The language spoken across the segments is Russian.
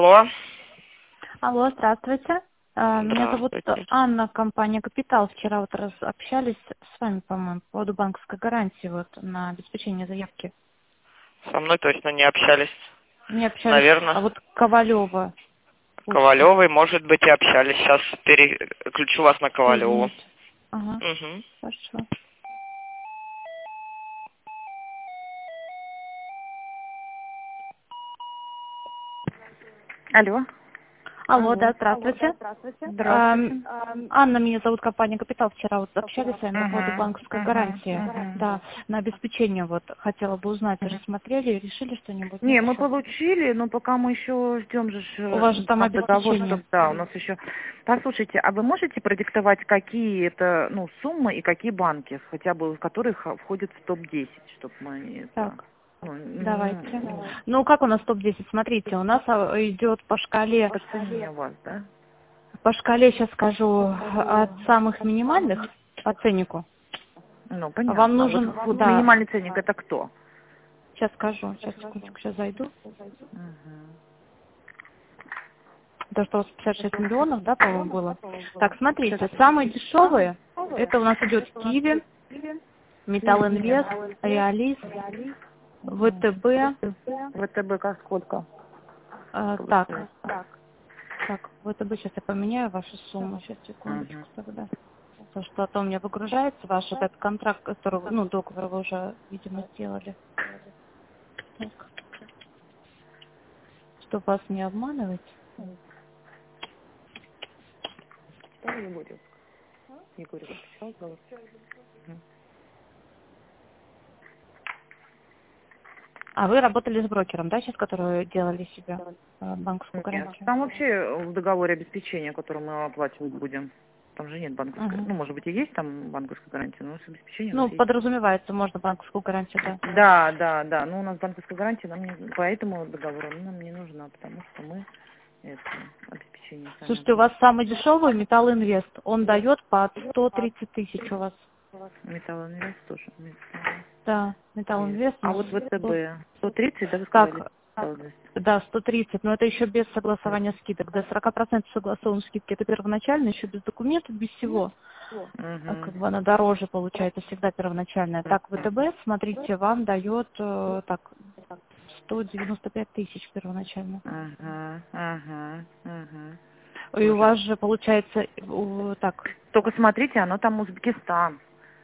Алло. Алло, здравствуйте. Меня зовут Здравствуйте. Анна, компания «Капитал». Вчера вот общались с вами, по-моему, по поводу банковской гарантии вот, на обеспечение заявки. Со мной точно не общались. Не общались. Наверное, А вот Ковалева. Ковалевой, может быть, и общались. Сейчас переключу вас на Ковалеву. Соедините. Ага, Угу. хорошо. Алло. Алло, да, здравствуйте. Здравствуйте. Анна, меня зовут, компания «Капитал». Вчера вот общались с вами по поводу Угу, банковской угу, гарантии. угу. Да, на обеспечение вот хотела бы узнать, уже смотрели, решили что-нибудь? Не, Нет мы еще? получили, но пока мы еще ждем же У вас же там там договор, обеспечение. чтобы да, у нас еще. Послушайте, а вы можете продиктовать, какие это, суммы и какие банки, хотя бы, в которых входят в топ-10, чтобы мы это. Так. Ну, Давайте. Ну, как у нас топ-10? Смотрите, у нас идет по шкале, по цене у вас, да? сейчас скажу, от самых минимальных по ценнику. Ну, Вам понятно. нужен, Вот да, минимальный ценник это кто? сейчас скажу, сейчас, секундочку, сейчас зайду. Угу. То, что у вас 56 миллионов, да, по-моему, было. Так, смотрите, самые дешевые, это у нас идет Киви, Металл Инвест, Реализ, ВТБ. ВТБ как сколько? Так, ВТБ, сейчас я поменяю вашу сумму, сейчас, секундочку Угу. тогда. Потому что потом у меня выгружается ваш этот контракт, который, договор вы уже, видимо, сделали. Так, чтобы вас не обманывать. Читала Егорьев? Егорьев читал разговор? А вы работали с брокером, да, сейчас, которые делали себе банковскую Нет, гарантию? там вообще в договоре обеспечения, которое мы оплачивать будем, там же нет банковской, Угу. может быть и есть там банковская гарантия, но с обеспечением у нас есть. Подразумевается, можно банковскую гарантию, да. Да, но у нас банковская гарантия, нам не, по этому договору нам не нужна, потому что мы это обеспечение сами Слушайте, у вас самый дешевый Металл Инвест, он дает по 130 тысяч у вас. Металлоинвест тоже. Да, Металл Инвест. А вот ВТБ 130, да, вы сказали? Так, Металлоинвест. да, 130, но это еще без согласования скидок. До 40% согласованной скидки это первоначально, еще без документов, без всего. Как бы она дороже получается, всегда первоначальная. Так, ВТБ, смотрите, вам дает 195 тысяч первоначально. И у Тоже. вас же получается, так, Только смотрите, оно там Узбекистан.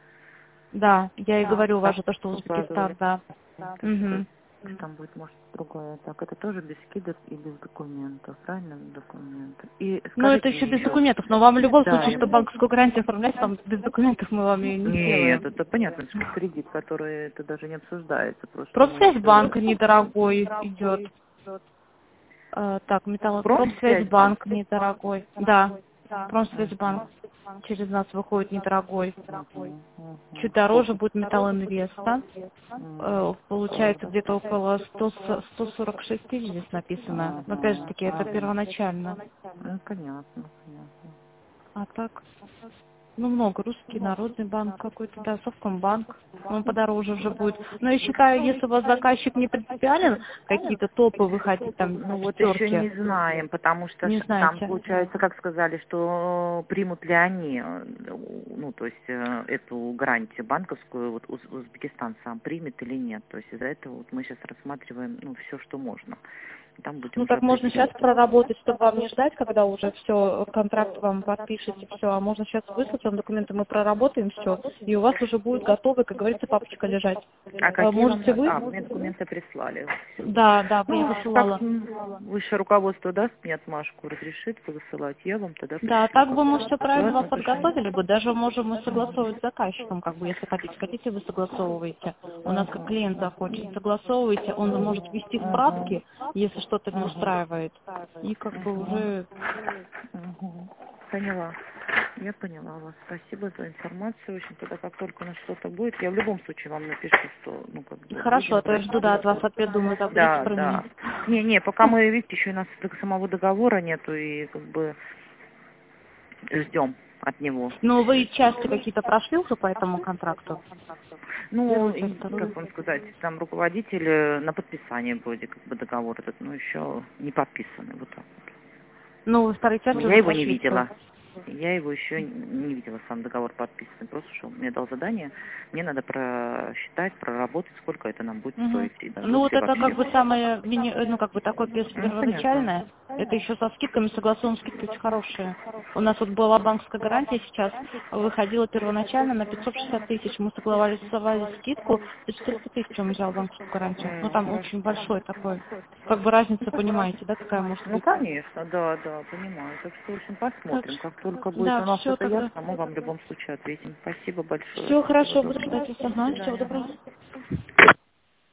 да, я и говорю, у вас Так, же то, что Узбекистан, да. Угу. там будет, может, другое. Так, это тоже без скидок и без документов, правильно? Документы. И Ну, это скажите еще мне без еще. документов, но вам в любом Да, случае, чтобы банковскую гарантию оформлять, вам без документов мы вам ее не Нет, сделаем. это понятно, что кредит, который это даже не обсуждается. Просто Промсвязьбанк недорогой идет. Так, Промсвязь, да? Промсвязьбанк недорогой. Да, Промсвязьбанк через нас выходит недорогой. Чуть дороже будет Металл Инвеста. Получается где-то около 146 тысяч здесь написано. Но опять же таки, это первоначально. Ну, понятно. А так, много. Русский народный банк какой-то, да, Совкомбанк. Он подороже уже будет. Но я считаю, если у вас заказчик не принципиален, какие-то топы выходить, там, Ну вот еще не пятерки, знаем, потому что не там знаете. получается, как сказали, что примут ли они, то есть эту гарантию банковскую, вот Узбекистан сам примет или нет. То есть из-за этого вот мы сейчас рассматриваем, все, что можно. Там будем уже Так можно сейчас определяться. проработать, чтобы вам не ждать, когда уже все, контракт вам подпишете, все, а можно сейчас выслать вам документы, мы проработаем все, и у вас уже будет готовый, как говорится, папочка лежать. А какие Можете вам... вы? мне документы прислали. Да, я Как высылала. высшее руководство даст мне отмашку, разрешит высылать, я вам тогда Да, пришлю. так бы мы все правильно вам Согласны? подготовили бы, даже можем мы согласовывать с заказчиком, как бы, если хотите. Хотите, вы согласовываете. У нас как клиент захочет, согласовываете, он может ввести справки, если что-то не устраивает, и как бы уже... Поняла. Я поняла вас. Спасибо за информацию. В общем, тогда как только у нас что-то будет, я в любом случае вам напишу, что, Хорошо, а будем то я жду, да, от вас ответ, думаю, забудете про меня. Не, пока мы, видите, еще у нас самого договора нету, и ждем. от него. Ну, вы части какие-то прошли уже по этому контракту? Ну, Первый, второй. как вам сказать, там руководитель на подписание вроде как бы договор этот, но еще не подписанный, вот так вот. Ну, вы второй части Я уже его не прошли, видела. всё. Я его еще не видела, сам договор подписанный. Просто что мне дал задание, мне надо просчитать, проработать, сколько это нам будет стоить. И даже Ну, вот если это вообще... как бы самое, ну, как бы такое Понятно. первоначальное. Это еще со скидками, согласованы скидки очень хорошие. У нас вот была банковская гарантия сейчас, выходила первоначально на 560 тысяч. Мы согласовали скидку, за 400 тысяч он взял банковскую гарантию. Ну, там очень большой такой. Как бы разница, понимаете, да, какая может Ну, быть? конечно, да, понимаю. Так что, в общем, Так, посмотрим. Как только будет да, у нас все что-то тогда. ясно, мы вам в любом случае ответим. Спасибо большое. Все Всего хорошо, буду доброго. ждать вас. До Ага, всего свидания. доброго.